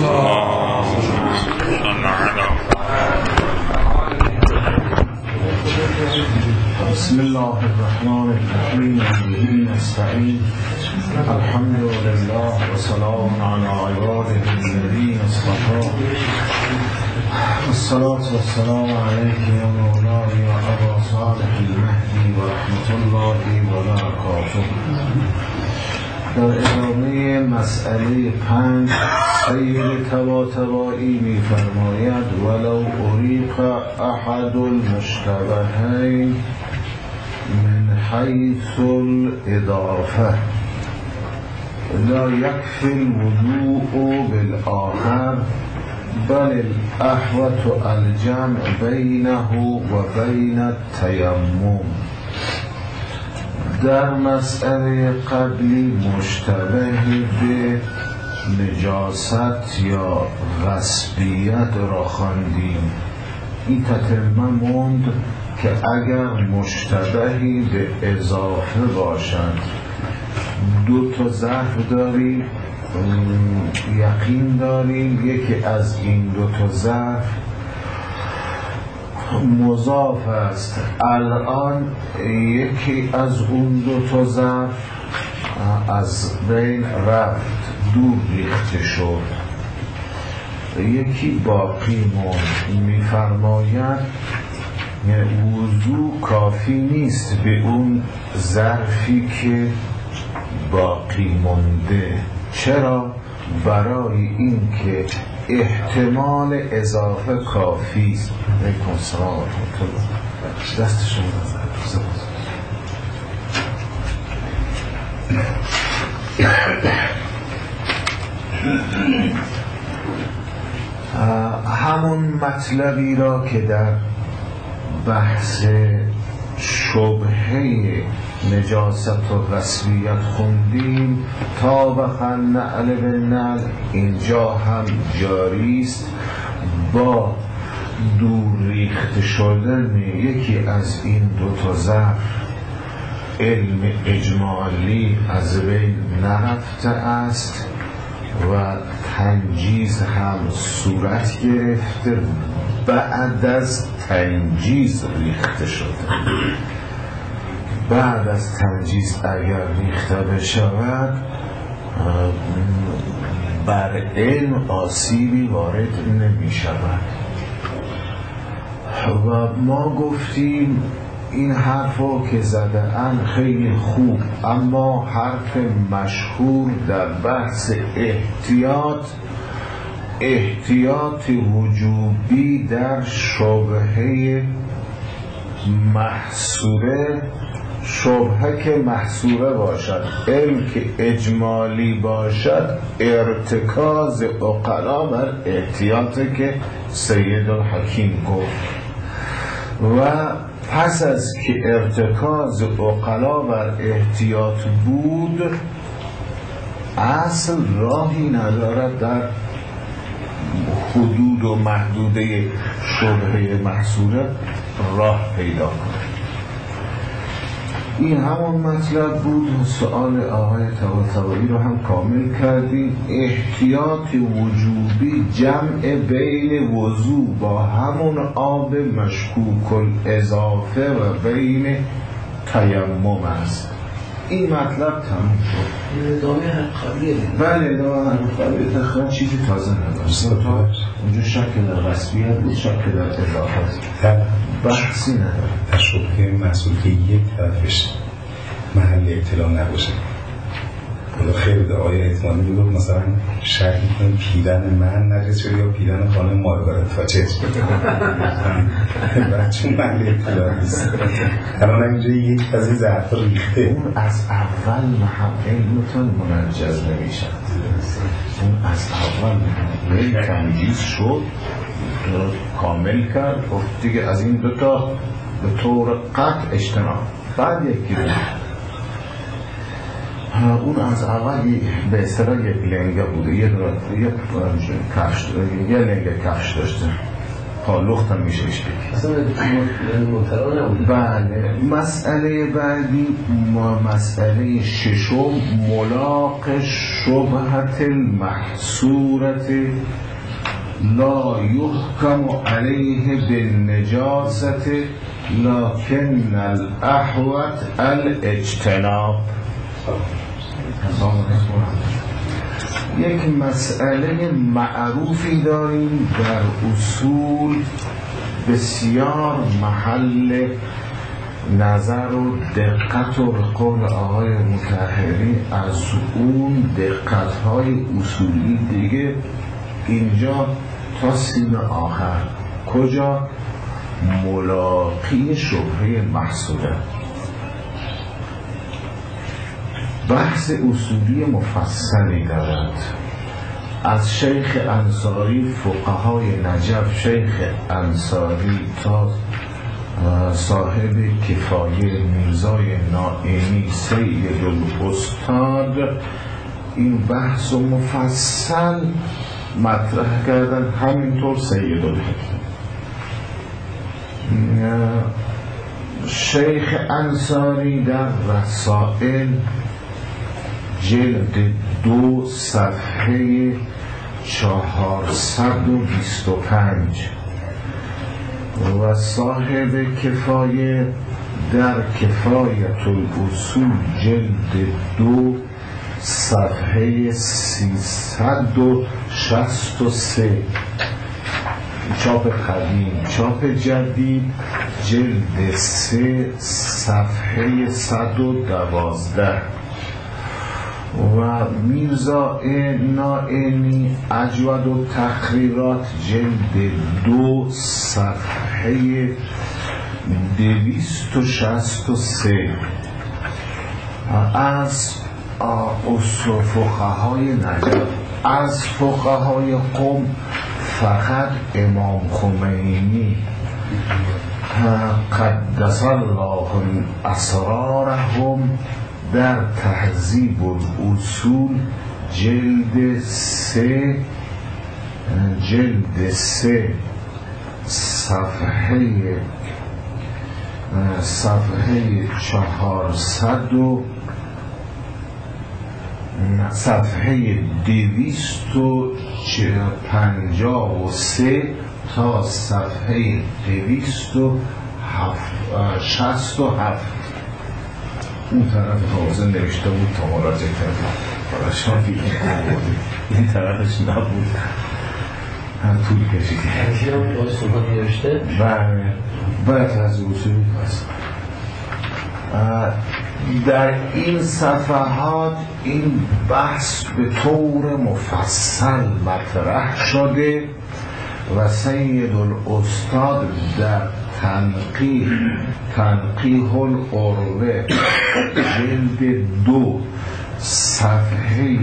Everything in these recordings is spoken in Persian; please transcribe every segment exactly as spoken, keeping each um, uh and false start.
بسم الله الرحمن الرحیم به نستعین الحمد لله و سلام علی عباده الذین اصطفی الصلاة والسلام علیک یا مولای و ابا صالح المهدی و رحمت الله و برکاته. در ادامه مسئله پنج سید طباطبایی می فرماید ولو اریق احد المشتبهین من حیث الاضافه لا یکفی الوضوء بالآخر بل الاحوط الجمع بینه و بین التیمم. در مسئله قبلی مشتبه به نجاست یا غصبیت را خواندیم. این تتمه موند که اگر مشتبهی به اضافه باشد، دو تا ظرف داریم، یقین داریم یکی از این دو تا ظرف مضاف است، الان یکی از اون دو تا ظرف از بین رفت، دور ریخته شد، یکی باقی موند. می‌فرماید وضو کافی نیست به اون ظرفی که باقی مونده. چرا؟ برای این که احتمال اضافه کافی است. علیکم سلام دست شما همون مطلبی را که در بحث شبهه نجاست و غصبیت خوندیم، طابق النعل بالنعل اینجا هم جاری است. با دور ریخته شدن یکی از این دو تا ظرف علم اجمالی از بین نرفته است و تنجیز هم صورت گرفته، بعد از تنجیز ریخته شده. بعد از تنجیز اگر ریخته بشود بر علم آسیبی وارد نمی شود. و ما گفتیم این حرف رو که زده ان خیلی خوب، اما حرف مشهور در بحث احتیاط احتیاط وجوبی در شبهه محصوره، شبهه که محصوره باشد، علم که اجمالی باشد، ارتکاز عقلا بر احتیاطه که سید الحکیم گفت. و پس از که ارتکاز عقلا بر احتیاط بود، اصل راهی ندارد در حدود و محدوده شبهه محصوره راه پیدا کنه. این همون مطلب بود. سؤال آقای طباطبایی رو هم کامل کردیم. احتیاط وجوبی جمع بین وضو با همون آب مشکوک الاضافه و بین تیمم است. این مطلب تموم شد. ادامه حرف قبلیه. بله ادامه حرف قبلیه. تقریبا چیزی تازه نداشت. اونجا شک در غصبیت بود، شک در اضافه بحثی نداره. در شبهه محصول که یک طرفش محل اطلاع نباشه. حالا خیلی به آیه احتمالی بود مثلا شک میکنیم پیرن من نجس شده یا پیرن خانم مارگارت تاچر شده. بعد چون محل اطلاع نیست. الان اینجا یک از این ظرف ریخته. اون از اول محل علمتون منجز نمیشه. اون از اول محل تنجیز شد، کامل کرد، گفت دیگه از این دوتا به طور قطع اجتناب. بعد یکی رو اون از اول به اصطلاح یک لنگه بوده، یه یک کفش یه لنگه کفش داشته، لخت هم میشه بشه اصلا مطلع نبوده. بله. مسئله بعدی مسئله ششم ملاق شبهت المحصورت لا یحکم علیه بالنجاست لکن الاحوط الاجتناب. یک مسئله معروفی داریم در اصول بسیار محل نظر و دقت و قول آقای مطهری از اون دقت‌های اصولی دیگه اینجا تا سین آخر کجا ملاقی شبهه محصوله. بحث اصولی مفصلی دارد از شیخ انصاری، فقهای نجف، شیخ انصاری تا صاحب کفایه میرزای نائینی سید الاستاد این بحث و مفصل مطرح کردن. همینطور سید الحکیم. شیخ انصاری در رسائل جلد دو صفحه چهارصد و بیست و پنج و صاحب کفایه در کفایت الاصول جلد دو صفحه سیصد و شصت و سه، چاپ قدیم. چاپ جدید جلد سه صفحه صد و دوازده و میرزا نائینی اجود و تقریرات جلد دو صفحه دویست و شصت و سه از اصول فقهای نجف. از فقهای قم فقط امام خمینی قدس الله اسرارهم در تهذیب الاصول جلد سه جلد سه صفحه صفحه چهارصد و صفحه دویست و پنجاه و سه تا صفحه دویست و شصت و هفت. اون طرف حافظه نوشته بود تا مراجعه کردم براشان فیلم کنم این طرفش نبود، هم طول کشید. هرشی هم باید صحبت نوشته؟ بله باید از اصولی پس در این صفحات این بحث به طور مفصل مطرح شده و سید الاستاد در تنقیح تنقیح العروه جلد دو صفحه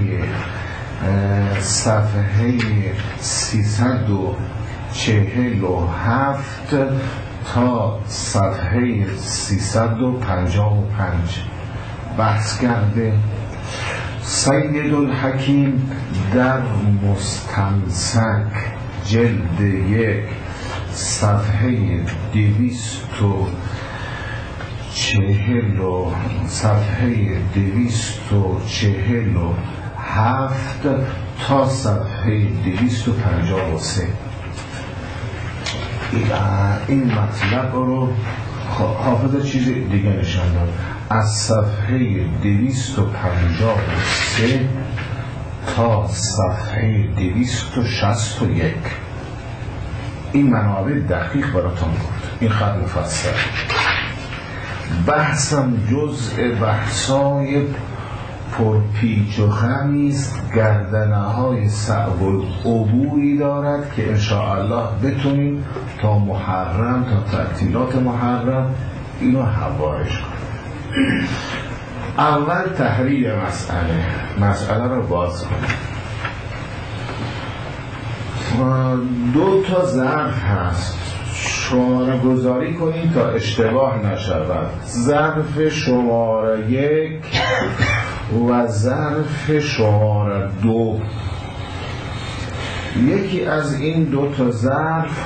صفحه سیصد و چهل و هفت تا صفحه سیصد و پنجاه و پنج بحث کرده. سید الحکیم در مستمسک جلد یک صفحه دویست و چهل و صفحه دویست و چهل و هفت تا صفحه دویست و پنجاه و سه این مطلب رو حافظه چیز دیگه نشان داد. از صفحه دویست و پنجاه و سه تا صفحه دویست و شصت و یک این منابع دقیق براتون گفت. این خط مفصل بحثم جزء بحثای پرپیچ و خمیست، گردنه های صعب العبوری دارد که انشاءالله بتونیم تا محرم تا تعطیلات محرم اینو حوارش کنیم. اول تحریر مسئله مسئله رو باز کنیم. دو تا ظرف هست، شماره گذاری کنیم تا اشتباه نشود. ظرف شماره یک و ظرف شماره دو. یکی از این دو تا ظرف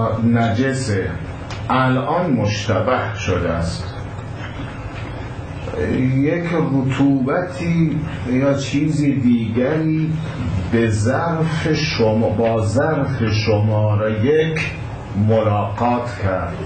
نجسه، الان مشتبه شده است. یک رطوبتی یا چیزی دیگری به ظرف شما با ظرف شماره یک ملاقات کرد،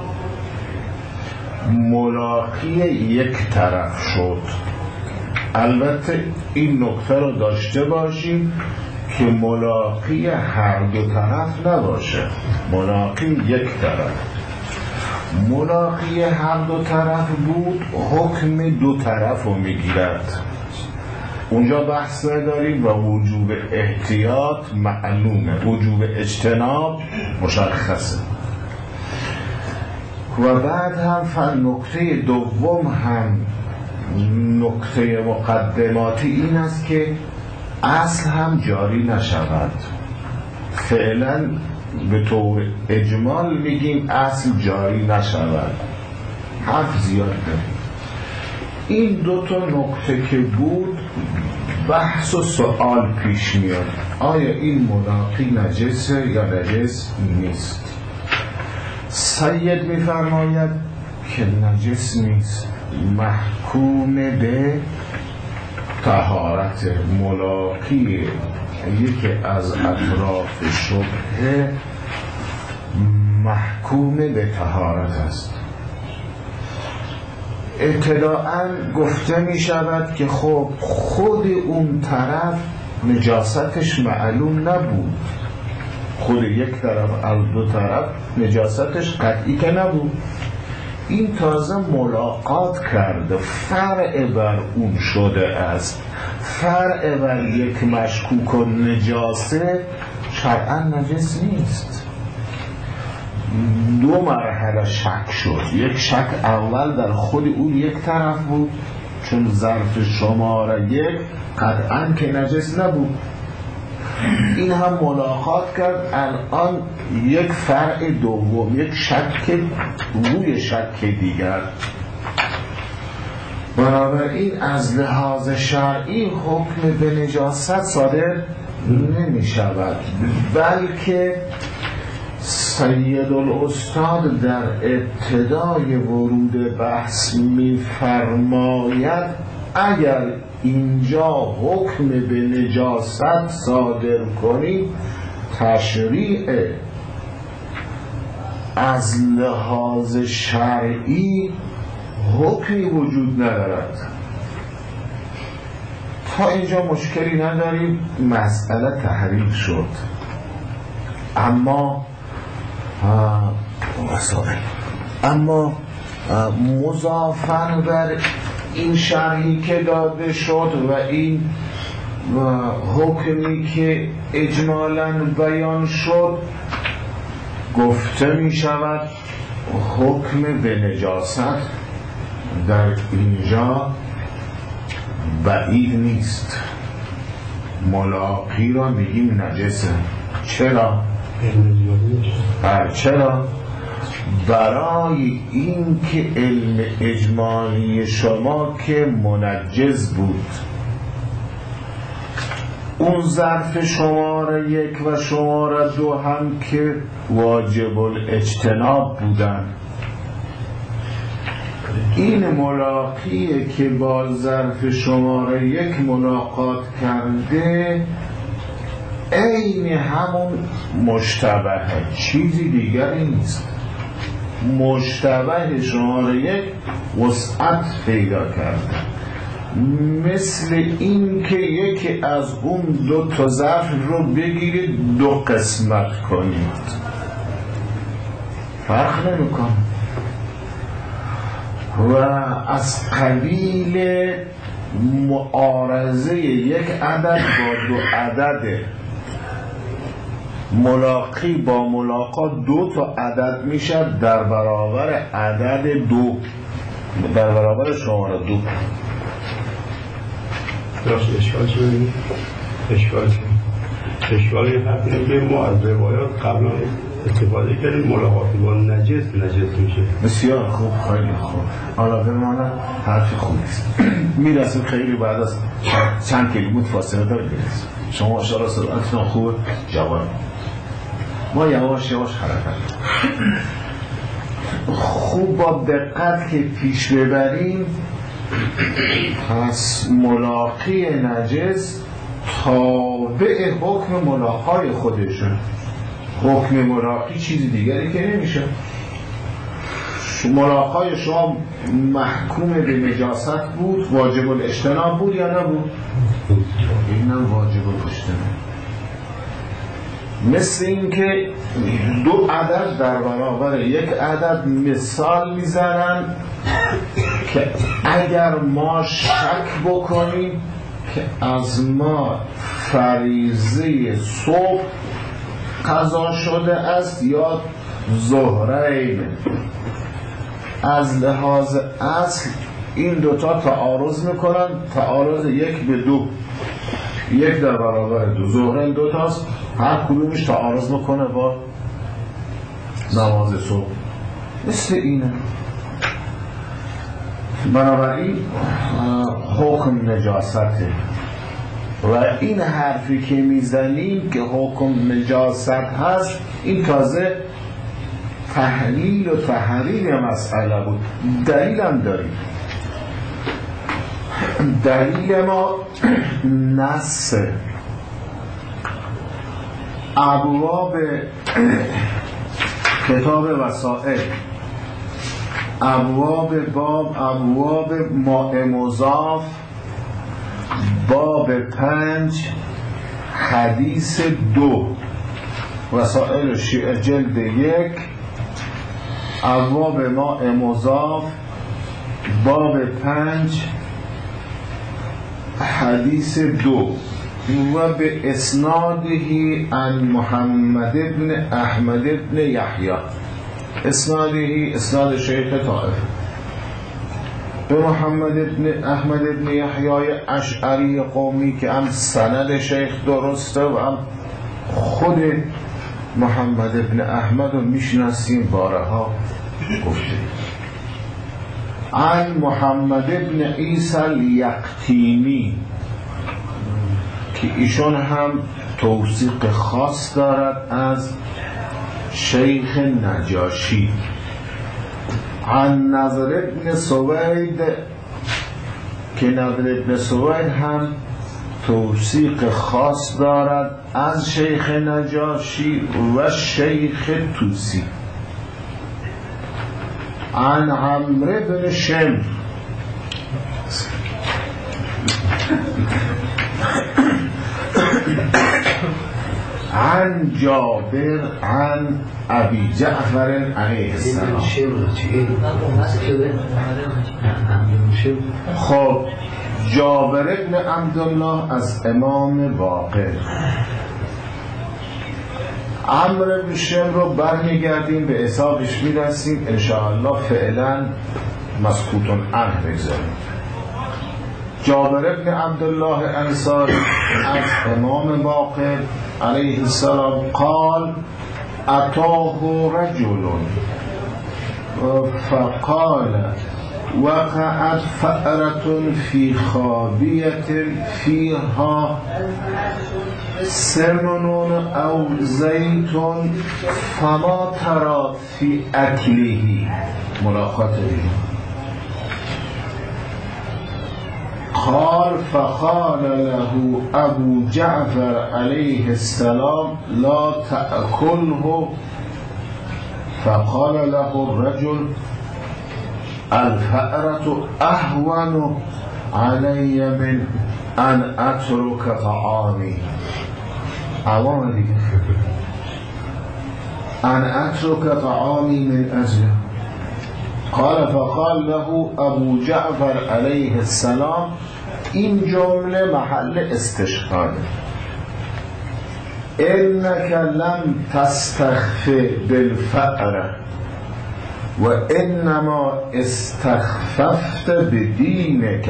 ملاقی یک طرف شد. البته این نکته رو داشته باشیم که ملاقی هر دو طرف نباشه، ملاقی یک طرف. ملاقی هر دو طرف بود حکم دو طرف رو میگیرد، اونجا بحث نداریم و وجوب احتیاط معلومه، وجوب اجتناب مشخصه. و بعد هم نکته دوم هم نکته مقدماتی این است که اصل هم جاری نشود. فعلا به طور اجمال میگیم اصل جاری نشود، حرف زیاد داریم. این دو تا نکته که بود بحث و سوال پیش میاد، آیا این ملاقی نجسه یا نجس نیست؟ سید میفرماید که نجس نیست، محکوم به طهارت. ملاقی یکی از اطراف شبهه محکوم به طهارت است. ابتداءً گفته می شود که خب خود اون طرف نجاستش معلوم نبود، خود یک طرف از دو طرف نجاستش قطعی که نبود، این تازه ملاقات کرده، فرع بر اون شده است. فرع بر یک مشکوک و نجاسه شرعاً نجس نیست. دو مرحله شک شد. یک شک اول در خود اون یک طرف بود، چون ظرف شماره یک قطعاً که نجس نبود. این هم ملاقات کرد، الان یک فرع دوم، یک شک روی شک دیگر. بنابراین از لحاظ شرعی حکم به نجاست صادر نمی شود، بلکه سید الاستاد در ابتدای ورود بحث می فرماید اگر اینجا حکم به نجاست صادر کنی، تشریع از لحاظ شرعی حکمی وجود ندارد. تا اینجا مشکلی نداریم، مسئله تحریف شد. اما اما مضافاً بر این شرحی که داده شد و این حکمی که اجمالاً بیان شد، گفته می شود حکم به نجاست در اینجا بعید نیست. ملاقی را میگیم نجسه. چرا؟ چرا؟ برای این که علم اجمالی شما که منجز بود، اون ظرف شماره یک و شماره دو هم که واجب الاجتناب بودن، این ملاقیه که با ظرف شماره یک ملاقات کرده عین همون مشتبه، چیزی دیگری نیست. مشتبه شماره یک وسعت پیدا کرده، مثل این که یکی از اون دو تا ظرف رو بگیرید دو قسمت کنید، فرق نمیکنه. و از قبیل معارضه یک عدد با دو عدد، ملاقی با ملاقات دو تا عدد میشه در برابر عدد دو، در برابر شماره دو. راست اشکال چه ببینید؟ اشکال چه؟ اشکال یه حرف اینه که ما از روایات قبلا استفاده کردیم ملاقات با نجس نجس میشه. بسیار خوب، خیلی خوب. حالا بماند حرف خوبیست. میرسیم خیلی بعد از چند کلمات فاصله داریم برسیم. شما اشاره صداتون خوب جواب. ما یواش یواش حرکت خوب با دقت که پیش ببریم پس ملاقی نجس تابع حکم ملاقای خودشون. حکم ملاقی چیز دیگری که نمیشه. ملاقای شما محکوم به نجاست بود، واجب الاجتناب بود یا نبود؟ اینم واجب الاجتناب. مثل این که دو عدد در برابر یک عدد مثال میزنن که اگر ما شک بکنیم که از ما فریضه صبح قضا شده است یا ظهرین، از لحاظ اصل این دوتا تعارض میکنن، تعارض یک به دو، یک در برابر دو، ظهرین دو تاست، هر کدومش تعارض میکنه با نماز صبح. مثل اینه. بنابراین حکم نجاسته و این حرفی که میزنیم که حکم نجاست هست، این تازه تحلیل و تحریر مسئله بود. دلیل هم داریم. دلیل ما نص ابواب کتاب وسائل، ابواب باب، ابواب ماء مضاف، باب پنج حدیث دو، وسائل شیعه جلد یک، ابواب ماء مضاف، باب پنج حدیث دو و به اسنادهی عن محمد ابن احمد ابن یحیی، اسنادهی اسناد شیخ طائف به محمد ابن احمد ابن یحیی اشعری قومی که هم سند شیخ درسته و هم خود محمد ابن احمد رو میشناسیم، بارها گفته. عن محمد ابن عیسی الیقطینی که ایشون هم توثیق خاص دارد از شیخ نجاشی. عن نضر ابن سوید که نضر ابن سوید هم توثیق خاص دارد از شیخ نجاشی و شیخ توسی. عن عمرو بن شمر عن جابر عن ابی جعفر علیه السلام. خب جابر ابن عبدالله از امام باقر. عمرو بن شمر رو برمیگردیم به حسابش میرسیم انشاءالله. فعلا مسکوتون عنه بگذاریم. جابر ابن عبدالله انصاری از امام باقر علیه السلام قال اتاه رجل فقال وقعت فأرة في خابية فيها سمن أو زيت فما ترى في أكله ملاقاته. قال فقال له أبو جعفر عليه السلام لا تأكله. فقال له الرجل الفأرة أهون علي من أن أترك طعامي. عوام دیگه أن أترك طعامي من أجله. قال فقال له ابو جعفر علیه السلام این جمله محل استشهاد. انك لم تستخف بالفأر و انما استخففت بدینک.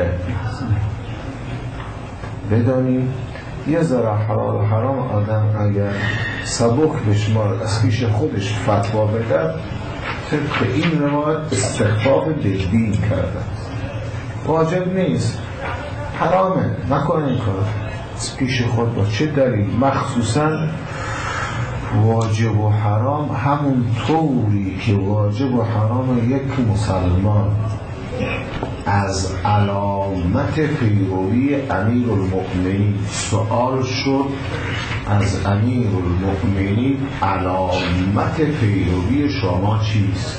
بدانیم یه ذره حلال و حرام آدم اگر سبک بشمار از پیش خودش فتوا بده، طبق این روایت استخفاف دین کردن. واجب نیست، حرامه، نکنه این کار از پیش خود. با چه دلیل؟ مخصوصا واجب و حرام همون طوری که واجب و حرام یک مسلمان از علامت پیروی امیر المؤمنین سوال شد از امیر المؤمنین علامت پیروی شما چیست؟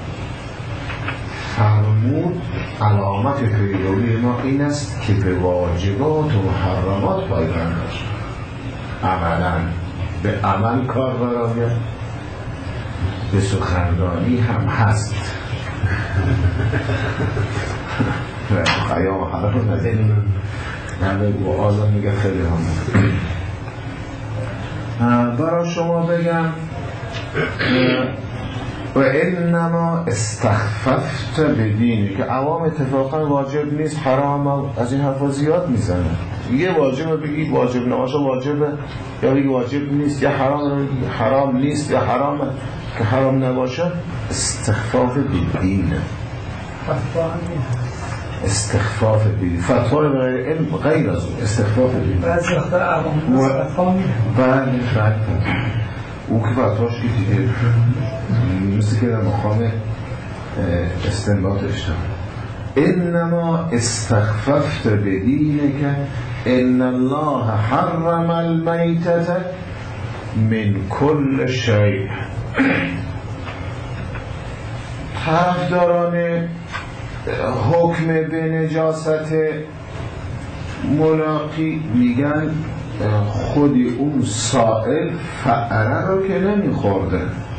فرمود علامت پیروی ما این است که به واجبات و محرمات پایبند باشیم. عملا به عمل کار برآید، به سخنرانی هم هست. قیام حرف رو نداریم نبگو آزان میگه خیلی هم برای شما بگم و انما استخففت بدینی که عوام اتفاقا واجب نیست حرام از این حرفا زیاد میزنه. یه واجبه بگید واجب نباشه واجبه، یا بگید واجب نیست یا حرام حرام نیست یا حرامه که حرام نباشه. استخفاف بدینه، استخفاف بدین فتوا رو غیر علم غیر از اون استخفاف بدین بعضی وقتا عوام استخفاف میده. بله بله او که فتواش که دیگه مثل که در مقام استنباط اشتباه. انما استخففت بدینک ان الله حرم المیتة من کل شیء. طرفداران حکم به نجاست ملاقی میگن خودی اون سائل فعره رو که نمیخورده،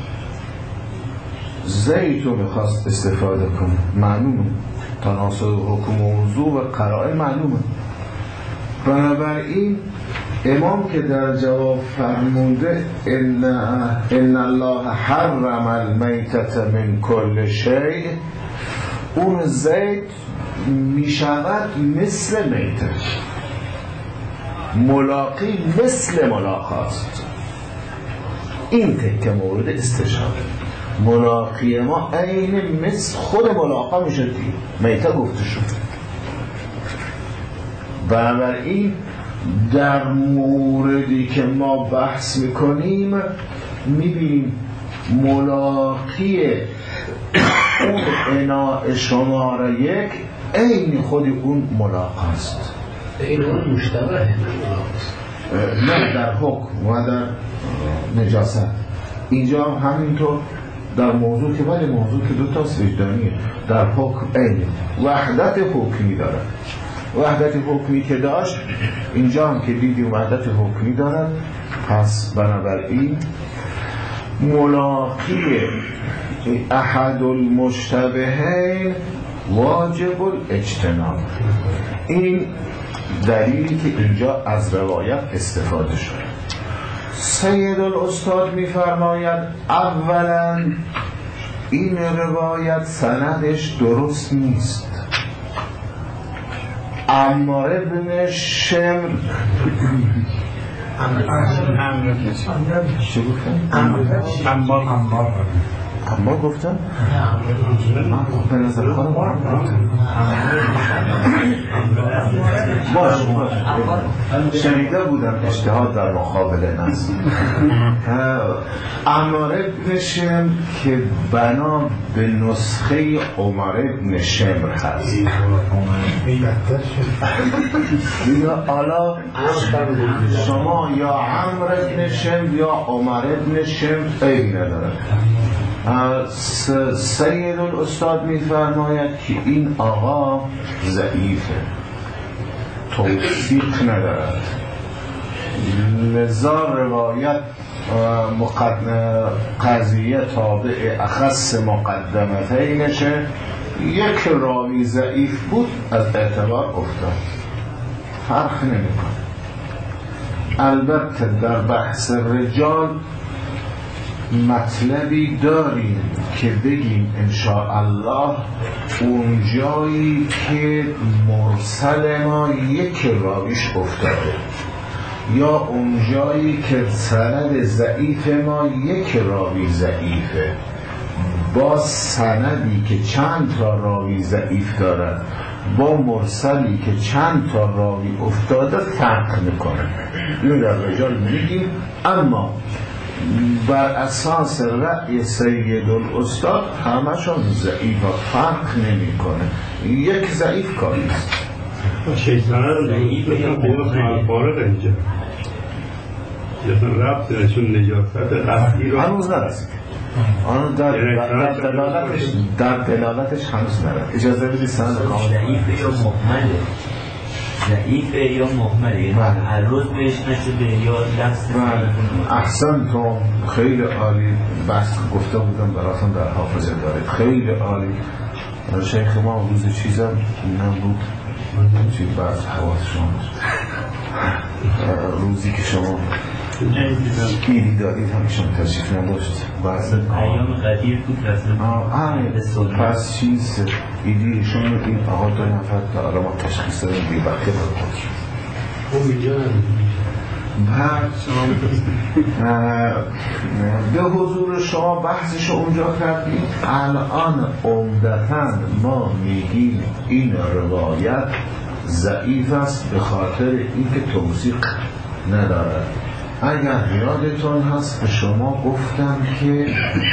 زیت رو میخواست استفاده کنه. معلومه تناسب حکم و موضوع و قرائن معلومه. بنابراین امام که در جواب فرموده ان ان الله حرم المیتة من کل شیء، اون زید میشود مثل میته، ملاقی مثل ملاقاست. این تکه مورد استشهاد ملاقی ما عین مثل خود ملاقا میشه دید میته گفته شد. بنابراین در موردی که ما بحث میکنیم میبینیم ملاقی اون اناء شماره یک عین خود اون ملاقاست. این اون مشتبه نه در حکم و در نجاست. اینجا همینطور در موضوع که ولی موضوع که دو تاست وجدانیه. در حکم عین وحدت حکمی داره. وحدت حکمی که داشت اینجا هم که دیدیم وحدت حکمی دارد. پس بنابراین ملاقی احد المشتبهین واجب الاجتناب. این دلیلی که اینجا از روایت استفاده شده. سید الاستاد میفرماید اولا این روایت سندش درست نیست. عمار ابن شمر چه گفتن؟ عمار عمار عمار گفتن؟ من به نظر خودم عمار گفتن. باش باش شنیده بودم اجتهاد در مقابل نص. عمار ابن شمر که بنا به نسخه عمر ابن شمر هست. یا حالا شما یا عمر ابن شمر یا عمر ابن شمر عیبی نداره. سید الاستاد میفرماید که این آقا ضعیفه، توثیق ندارد، لذا روایت قضیه تابع اخص مقدمتینشه. یک راوی ضعیف بود از اعتبار افتاد، فرق نمیکنه. البته در بحث رجال مطلبی داریم که بگیم انشاءالله اون جایی که مرسل ما یک راویش افتاده یا اون جایی که سند ضعیف ما یک راوی ضعیفه با سندی که چند تا راوی ضعیف دارد با مرسلی که چند تا راوی افتاده فرق میکنه. این در رجال میگیم. اما بر اساس رأی سید الاستاد همشون ضعیف و فرق نمی کنه، یک ضعیف کاریست. شیطانه رو ضعیف بکنم فارغ اینجا یه ربط نشون نجاست قصدی رو هنوز نرسید، آن در, در دلالتش در دلالتش هنوز نرسید. اجازه بدید سند کامل. ضعیف یا مهمله، ضعیف یا مهمله، هر روز بهش نشده یا لفظ. احسن تو خیلی عالی، بس گفته بودم براتون در حافظه دارید، خیلی عالی. شیخ ما روز چیزم اینم بود چی بس حواس شما روزی که شما ایدی دارید همیشون تشریف نداشت بعض ایام قدیر بود رسول. پس چیز ایدی شما این آقا دو نفر داره ما تشخیص داریم بی بقیه برخود اون اینجا نداریم. به حضور شما بحثش اونجا کردیم. الان عمدتاً ما میگیم این روایت ضعیف است به خاطر اینکه توثیق ندارد. اگر یادتون هست به شما گفتم که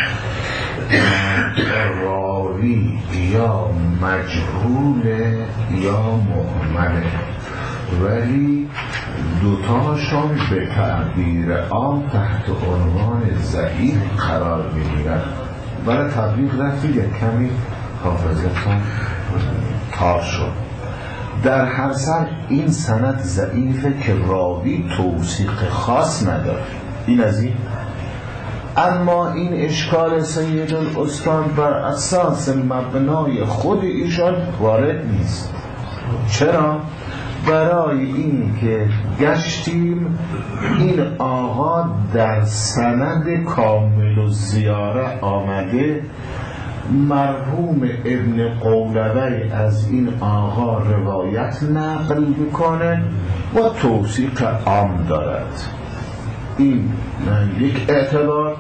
راوی یا مجهول یا مهمله، ولی دوتاشون به تعبیر عام تحت عنوان ضعیف قرار میگیرند. برای تبلیغ رفتید یک کمی حافظتون تار شد. در هر سر این سند ضعیفه که راوی توثیق خاص نداره، این از این. اما این اشکال سید الاستاد بر اساس مبنای خود ایشان وارد نیست. چرا؟ برای این که گشتیم این آقا در سند کامل الزیاره آمده، مرحوم ابن قولوی از این آقا روایت نقل میکنه و توثیق عام دارد. این یک اعتبار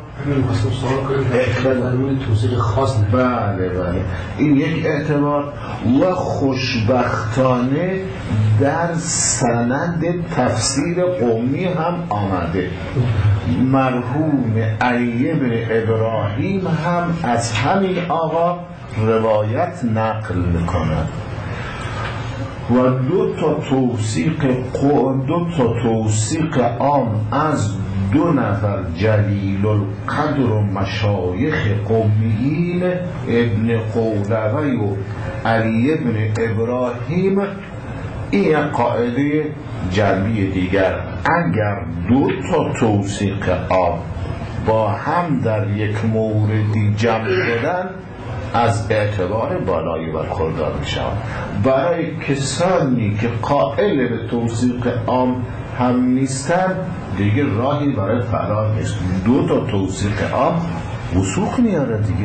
توصیق خاص نه. بله بله این یک اعتبار. و خوشبختانه در سند تفسیر قومی هم آمده، مرحوم علی بن ابراهیم هم از همین آقا روایت نقل میکند و دو تا توثیق دو تا توثیق عام از دو نفر جلیل القدر و مشایخ قومیین، ابن قولوی و علی ابن ابراهیم. این قاعده جنبی دیگر، اگر دو تا توثیق عام با هم در یک موردی جمع شدن از اعتبار بالایی برخوردار می شود. برای کسانی که قائل به توثیق عام هم نیستن دیگه راهی برای فرار نیست. دو تا توثیق عام وثوق میاره دیگه.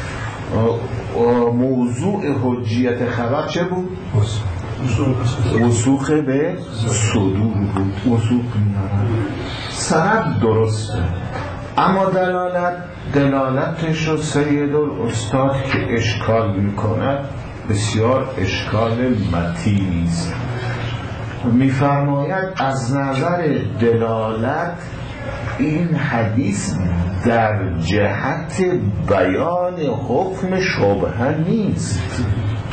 موضوع حجیت خبر چه بود؟ وثوق به صدور بود. وثوق میاره. سند درسته، اما دلالت دلالتش رو سید الاستاد که اشکال میکنه بسیار اشکال متینی است. میفرماید از نظر دلالت این حدیث در جهت بیان حکم شبهه نیست،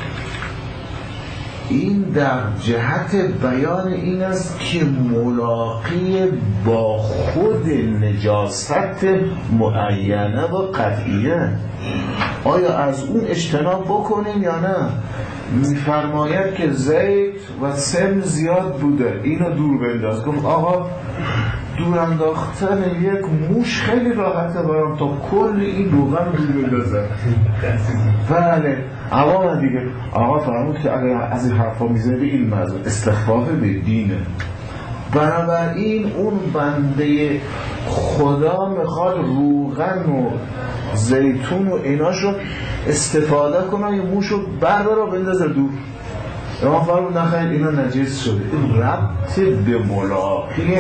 این در جهت بیان این است که ملاقی با خود نجاست معینه و قطعیه. آیا از اون اجتناب بکنیم یا نه؟ میفرماید که زیت و سم زیاد بوده، اینو دور بنداز. گفت آقا دور انداختن یک موش خیلی راحته برام تا کل این روغن دور بندازه. بله عوام دیگه. آقا فرمود که اگر از این حرفا میزنه به این موضوع استخفاف به دینه. بنابراین اون بنده خدا میخواد روغن و زیتون و ایناشو استفاده کنه، یه موشو برداره و بندازه دور. اما فرمود نخیر اینا نجس شده. این ربط به ملاقی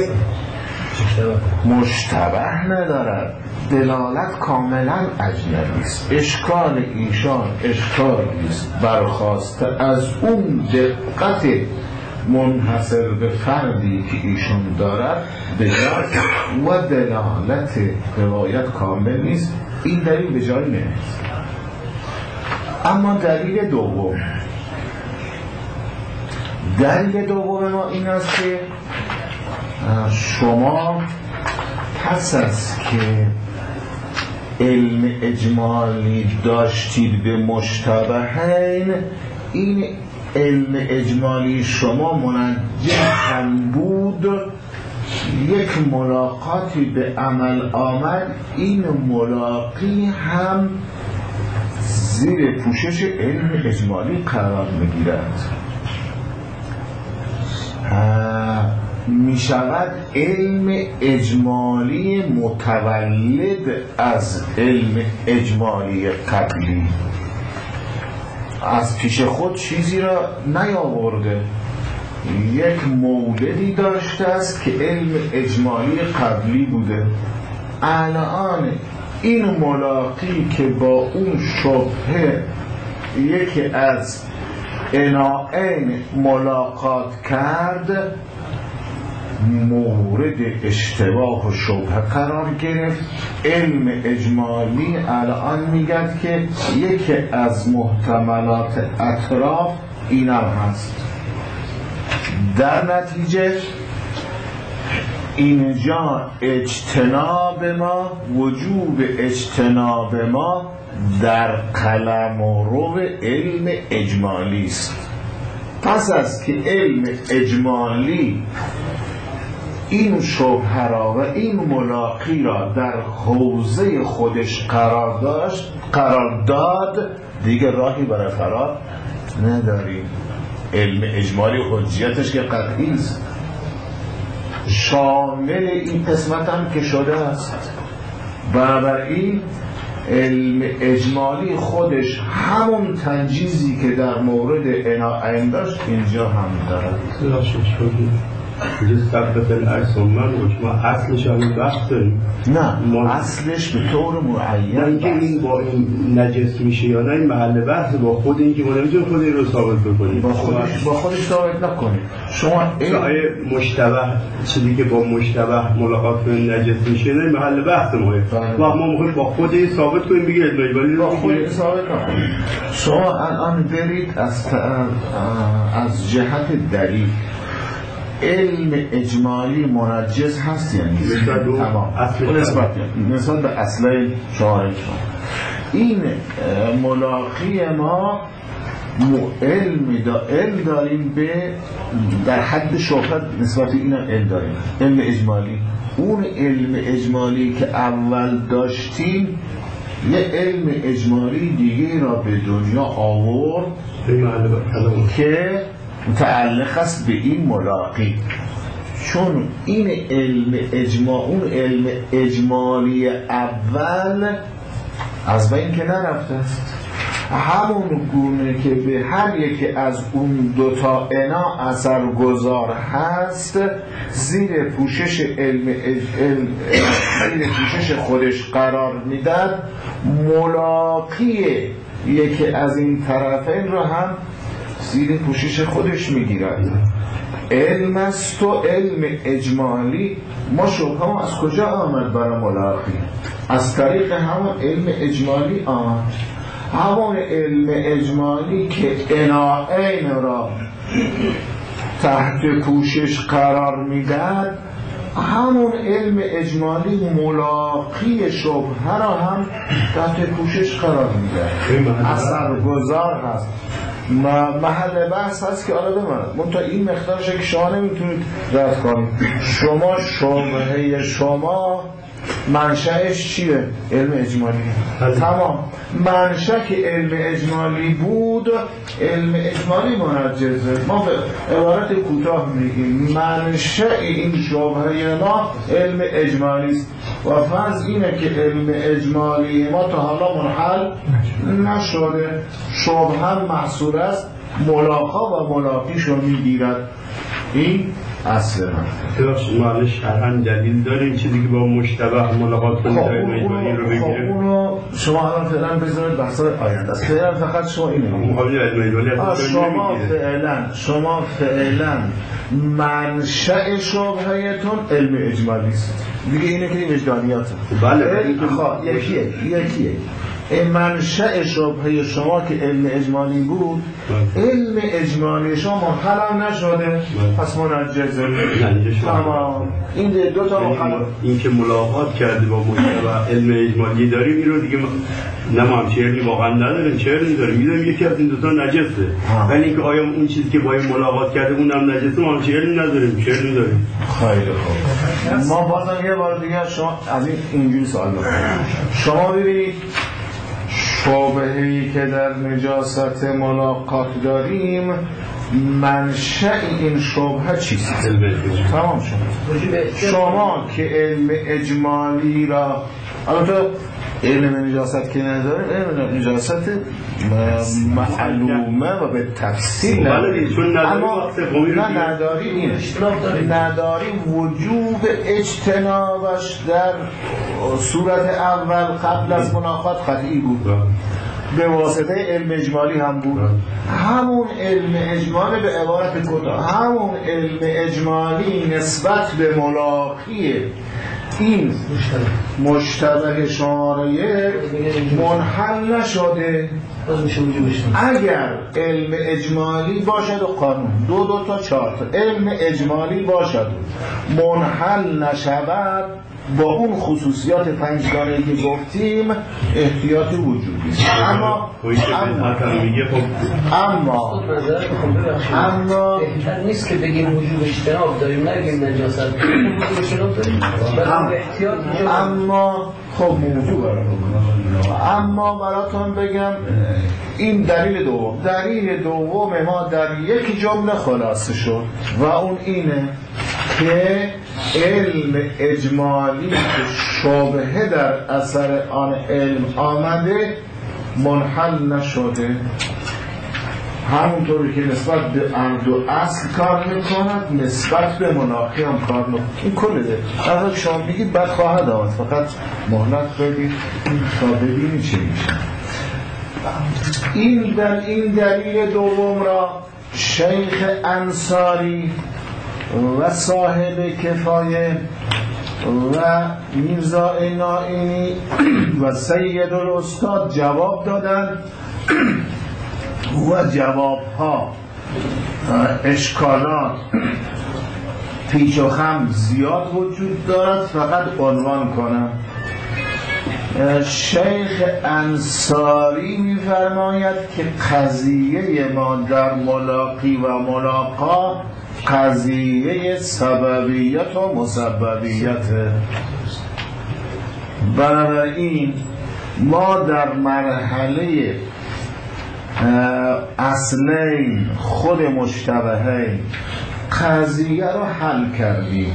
مشتبه ندارد، دلالت کاملا اجنبی است. اشکال ایشان اشکالی است برخواسته از اون دقت منحصر به فردی که ایشون دارد به جای و دلالت روایت کامل نیست. این دلیل به جای نیست. اما دلیل دوم دلیل دوم ما این است که شما پس از که علم اجمالی داشتید به مشتبهین، این علم اجمالی شما منجم هم بود، یک ملاقاتی به عمل آمد، این ملاقی هم زیر پوشش علم اجمالی قرار میگیرد. می شود علم اجمالی متولد از علم اجمالی قبلی، از پیش خود چیزی را نیاورده، یک مولدی داشته است که علم اجمالی قبلی بوده. الان این ملاقی که با اون شبهه یکی از عناعین ملاقات کرد، مورد اشتباه و شبهه قرار گرفت. علم اجمالی الان میگد که یکی از محتملات اطراف اینم هست. در نتیجه اینجا اجتناب ما، وجوب اجتناب ما در قلم و رو علم اجمالی است. پس از که علم اجمالی این شبهه را و این ملاقی را در حوزه خودش قرار داشت قرار داد، دیگه راهی برای فرار نداریم. علم اجمالی حجیتش که قطعی است، شامل این قسمت هم که شده است. بنابراین علم اجمالی خودش همون تنجیزی که در مورد عناعین داشت اینجا هم دارد. اینجا ثبت العکس من گوش ما اصلش هم بحث داریم. نه ما اصلش به طور معین نه اینکه این با این نجس میشه یا نه، این محل بحث با خود این که ما نمیتونیم خود این رو ثابت بکنیم، با خودش با خودش ثابت نکنیم. شما این مشتبه چیزی که با مشتبه ملاقات کنیم نجس میشه، نه محل بحث ماه و ما میخوایم با خود این ثابت کنیم بگید ولی با خود ثابت نکنیم. شما الان برید از از جهت دلیل علم اجمالی منجز هست یعنی تمام نسبت نسبت به اصل شاهد شما. این ملاقی ما علم دا علم داریم به در حد شهرت نسبت این علم داریم، علم اجمالی. اون علم اجمالی که اول داشتیم یه علم اجمالی دیگه را به دنیا آورد که متعلق است به این ملاقی. چون این علم اجماع اون علم اجمالی اول از بین که نرفته است، همون گونه که به هر یکی از اون دوتا انا اثر گذار هست، زیر پوشش علم, علم زیر پوشش خودش قرار میداد، ملاقی یکی از این طرفین رو هم زیر پوشش خودش میگیرد. علم است و علم اجمالی ما شبهه از کجا آمد برای ملاقی؟ از طریق همون علم اجمالی آمد. همون علم اجمالی که عناعین را تحت پوشش قرار میداد، همون علم اجمالی ملاقی شبهه را هم تحت پوشش قرار میداد، اثرگذار هست. محل بحث هست که آره بماند منطقه این مقدارشه که شما نمیتونید رد کنید. شما شبهه شما منشأش چیه؟ علم اجمالی. تمام. منشأ که علم اجمالی بود، علم اجمالی منجزه. ما به عبارت کوتاه میگیم منشأ این شبهه ما علم اجمالی است و فرض اینه که علم اجمالی ما تا حالا منحل نشده، شبهه محصور است، ملاقا و ملاقیش رو میگیرد. این اصل من ما شرعاً دلیل داریم چیزی که با مشتبه ملاقات کنید دائم اجمالی رو بگیره. خب اونو شما الان فعلا بذارید بحث آینده است. فعلا فقط شما اینو میگید. شما فعلا شما فعلا منشأ شبههتون علم اجمالی است. دیگه اینه که وجدانیاته. بله خب یکیه یکیه. این منشأ شبهه شما که علم اجمالی بود، علم اجمالی شما محل نشده، پس منجزه. تمام. این دو تا محل. این که ملاقات کرده با مشتبه علم اجمالی داریم، این رو دیگه نه ما هم چهرنی واقعا نداریم، چهرنی داریم، میدونیم یکی از این دو تا نجسه. ولی اینکه آیا اون چیزی که با این ملاقات کرده اونم نجسه، ما هم چهرنی نداریم، چهرنی داریم. خیلی خوب. ما بازم یه بار دیگه شما از این اینجوری سوال بکنیم. شما ببینید شبهه‌ای که در نجاست ملاقات داریم، منشأ این شبهه چیست؟ تمام شد. شما که علم اجمالی را البته علم نجاست که نداریم، علم نجاست معلومه و به تفصیل نداریم، اما نه نداریم این نداریم وجوب اجتنابش در صورت اول قبل از مناقات قطعی بود، به واسطه علم اجمالی هم بود. همون علم اجمالی به عبارت کوتاه، همون علم اجمالی نسبت به ملاقی این مشتبه شماره منحل نشده. اگر علم اجمالی باشد و قانون دو دو تا چهار تا علم اجمالی باشد منحل نشود، با اون خصوصیات پنجگانه که گفتیم احتیاط وجودی است. اما اما اما بهتر نیست که بگیم وجوب اجتناب داریم، نگیم نجاست داریم، وجوب اجتناب داریم. اما خب موضوع اما براتون بگم این دلیل دوم. دلیل دوم ما در یک جمله خلاصه شد و اون اینه که علم اجمالی که شبهه در اثر آن علم آمده منحل نشده، همونطوری که نسبت به عمد و اصل کار میکند نسبت به مناقی هم کار میکند. این کله ده اول شما بگید بعد خواهد آمد، فقط مهلت بدید تا ببینید چه میشه. این در این دلیل دوم را شیخ انصاری و صاحب کفایه و میرزا نائینی و سید الاستاد جواب دادن و جواب ها اشکالات پیچ و خم زیاد وجود دارد، فقط عنوان کنم. شیخ انصاری می‌فرماید که قضیه ما در ملاقی و ملاقات قضیه سببیت و مسببیت. بنابراین ما در مرحله اصلین خود مشتبهین قضیه رو حل کردیم،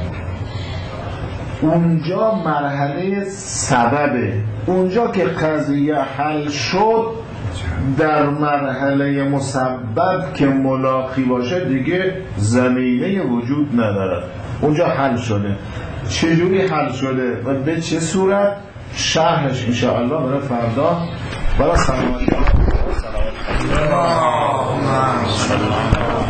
اونجا مرحله سببه. اونجا که قضیه حل شد در مرحله مسبب که ملاقی باشه دیگه زمینه وجود نداره، اونجا حل شده. چجوری حل شده و به چه صورت؟ شرحش انشاءالله برای فردا برای سلامتی.